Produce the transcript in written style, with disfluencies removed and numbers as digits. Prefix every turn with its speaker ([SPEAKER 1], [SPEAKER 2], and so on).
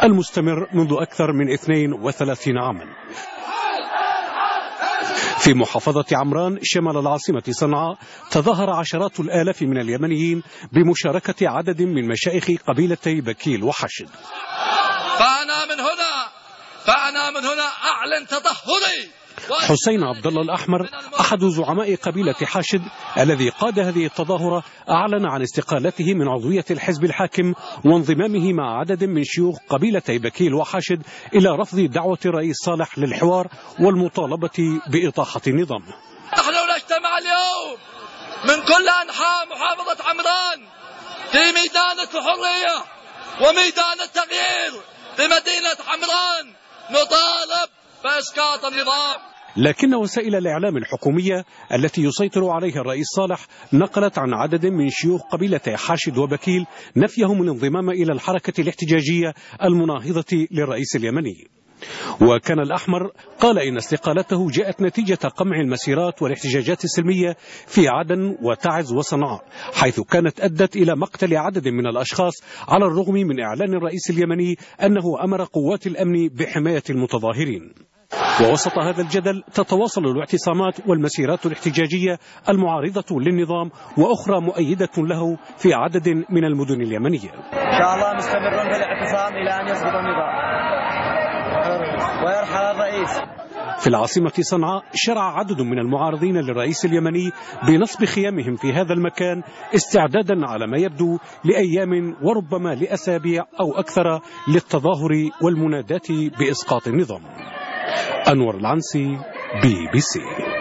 [SPEAKER 1] المستمر منذ أكثر من 32 عاما. في محافظة عمران شمال العاصمة صنعاء تظاهر عشرات الآلاف من اليمنيين بمشاركة عدد من مشايخ قبيلتي بكيل وحشد.
[SPEAKER 2] فأنا من هنا أعلن تظاهري.
[SPEAKER 1] حسين عبد الله الأحمر أحد زعماء قبيلة حاشد الذي قاد هذه التظاهرة أعلن عن استقالته من عضوية الحزب الحاكم وانضمامه مع عدد من شيوخ قبيلتي بكيل وحاشد إلى رفض دعوة الرئيس صالح للحوار والمطالبة بإطاحة النظام.
[SPEAKER 2] نحن نجتمع اليوم من كل أنحاء محافظة عمران في ميدان الحرية وميدان التغيير في مدينة عمران نطالب بإسقاط النظام.
[SPEAKER 1] لكن وسائل الإعلام الحكومية التي يسيطر عليها الرئيس صالح نقلت عن عدد من شيوخ قبيلتي حاشد وبكيل نفيهم الانضمام إلى الحركة الاحتجاجية المناهضة للرئيس اليمني. وكان الأحمر قال إن استقالته جاءت نتيجة قمع المسيرات والاحتجاجات السلمية في عدن وتعز وصنعاء، حيث كانت أدت إلى مقتل عدد من الأشخاص على الرغم من إعلان الرئيس اليمني أنه أمر قوات الأمن بحماية المتظاهرين. ووسط هذا الجدل تتواصل الاعتصامات والمسيرات الاحتجاجية المعارضة للنظام وأخرى مؤيدة له في عدد من المدن اليمنية.
[SPEAKER 3] إن شاء الله مستمرون في الاعتصام إلى أن يسقط النظام ويرحل الرئيس.
[SPEAKER 1] في العاصمة صنعاء شرع عدد من المعارضين للرئيس اليمني بنصب خيامهم في هذا المكان استعدادا على ما يبدو لأيام وربما لأسابيع أو أكثر للتظاهر والمناداة بإسقاط النظام. أنور العنسي، BBC.